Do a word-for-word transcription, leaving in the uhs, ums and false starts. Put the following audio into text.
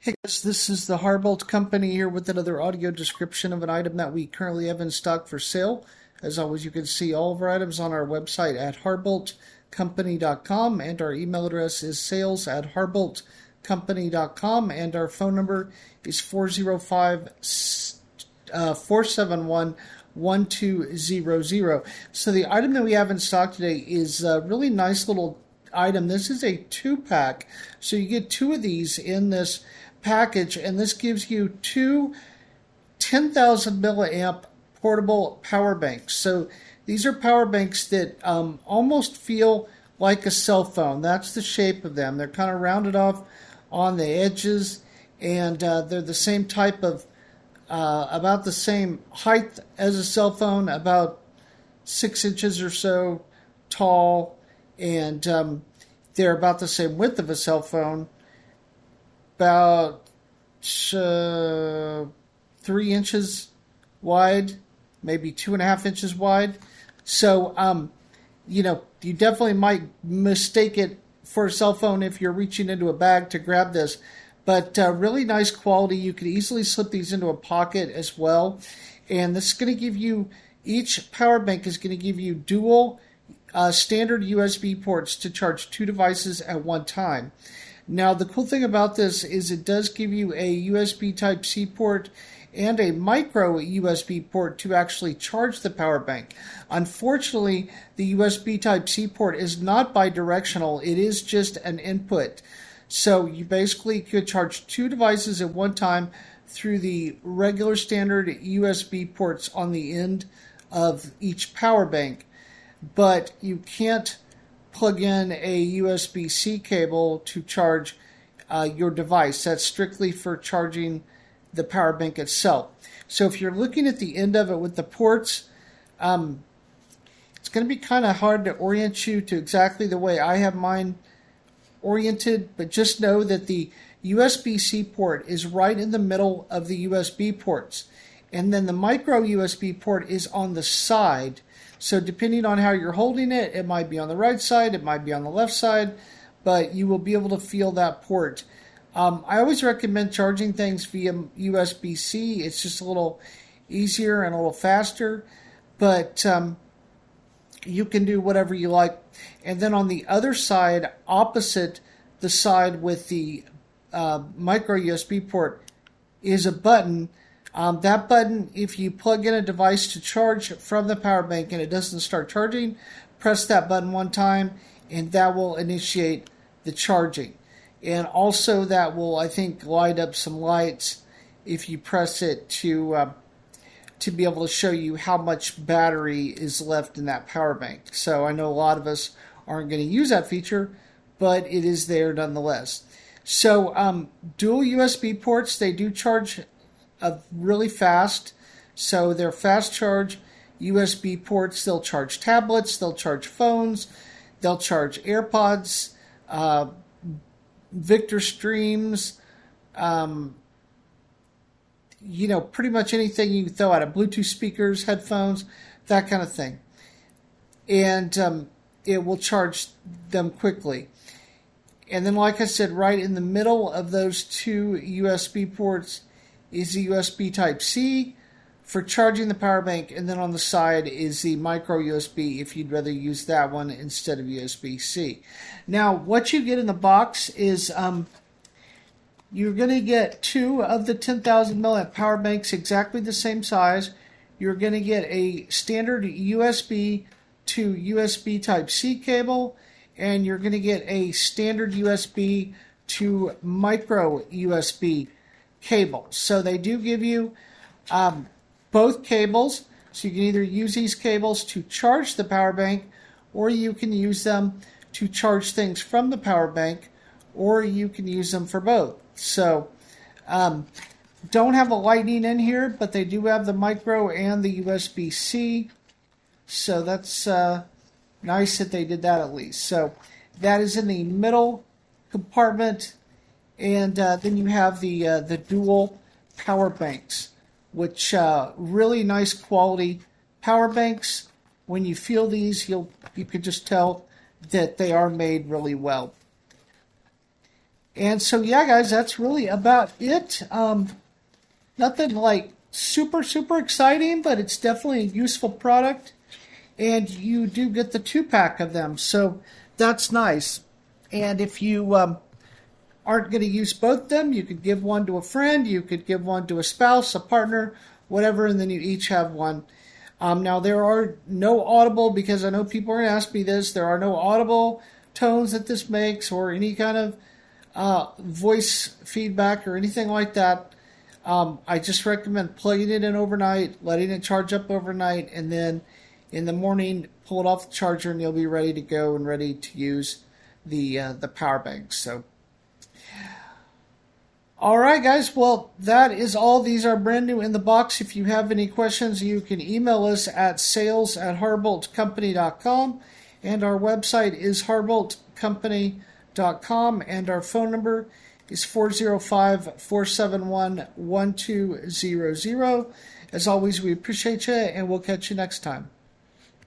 Hey guys, this is the Harbolt Company here with another audio description of an item that we currently have in stock for sale. As always, you can see all of our items on our website at harbolt company dot com, and our email address is sales at harbolt company dot com, and our phone number is four oh five, four seven one, one two zero zero. So the item that we have in stock today is a really nice little item. This is a two-pack, so you get two of these in this package, and this gives you two ten thousand milliamp portable power banks. So these are power banks that um, almost feel like a cell phone. That's the shape of them. They're kind of rounded off on the edges, and uh, they're the same type of, uh, about the same height as a cell phone, about six inches or so tall, and um, they're about the same width of a cell phone, about uh, three inches wide, maybe two and a half inches wide. So, um, you know, you definitely might mistake it for a cell phone if you're reaching into a bag to grab this. But uh, really nice quality. You could easily slip these into a pocket as well. And this is going to give you, each power bank is going to give you dual uh, standard U S B ports to charge two devices at one time. Now, the cool thing about this is it does give you a U S B Type-C port and a micro U S B port to actually charge the power bank. Unfortunately, the U S B Type-C port is not bidirectional. It is just an input. So you basically could charge two devices at one time through the regular standard U S B ports on the end of each power bank. But you can't plug in a U S B-C cable to charge uh, your device. That's strictly for charging the power bank itself. So if you're looking at the end of it with the ports, um, it's going to be kind of hard to orient you to exactly the way I have mine oriented, but just know that the U S B-C port is right in the middle of the U S B ports. And then the micro U S B port is on the side. So depending on how you're holding it, it might be on the right side, it might be on the left side, but you will be able to feel that port. Um, I always recommend charging things via U S B-C. It's just a little easier and a little faster, but um, you can do whatever you like. And then on the other side, opposite the side with the uh, micro U S B port, is a button. Um, that button, if you plug in a device to charge from the power bank and it doesn't start charging, press that button one time and that will initiate the charging. And also that will, I think, light up some lights if you press it to uh, to be able to show you how much battery is left in that power bank. So I know a lot of us aren't going to use that feature, but it is there nonetheless. So um, dual U S B ports, they do charge Uh, really fast. So they're fast charge U S B ports. They'll charge tablets, they'll charge phones, they'll charge AirPods, uh, Victor Streams, um, you know, pretty much anything you can throw out of Bluetooth speakers, headphones, that kind of thing. And um, it will charge them quickly. And then, like I said, right in the middle of those two U S B ports is the U S B Type-C for charging the power bank, and then on the side is the micro U S B if you'd rather use that one instead of U S B-C. Now, what you get in the box is um, you're going to get two of the ten thousand milliamp power banks exactly the same size. You're going to get a standard U S B to U S B Type-C cable, and you're going to get a standard U S B to micro U S B cable. So they do give you um, both cables, so you can either use these cables to charge the power bank, or you can use them to charge things from the power bank, or you can use them for both. So um, don't have a lightning in here, but they do have the micro and the U S B-C, so that's uh, nice that they did that at least. So that is in the middle compartment. And uh, then you have the uh, the dual power banks, which uh, really nice quality power banks. When you feel these, you'll you can just tell that they are made really well. And so, yeah, guys, that's really about it. Um, nothing like super, super exciting, but it's definitely a useful product. And you do get the two-pack of them, so that's nice. And if you um, aren't going to use both of them, you could give one to a friend, you could give one to a spouse, a partner, whatever, and then you each have one. Um, now, there are no audible, because I know people are going to ask me this, there are no audible tones that this makes or any kind of uh, voice feedback or anything like that. Um, I just recommend plugging it in overnight, letting it charge up overnight, and then in the morning, pull it off the charger, and you'll be ready to go and ready to use the uh, the power bank. So, all right, guys. Well, that is all. These are brand new in the box. If you have any questions, you can email us at sales at harbolt company dot com, and our website is harbolt company dot com, and our phone number is four oh five, four seven one, one two zero zero. As always, we appreciate you, and we'll catch you next time.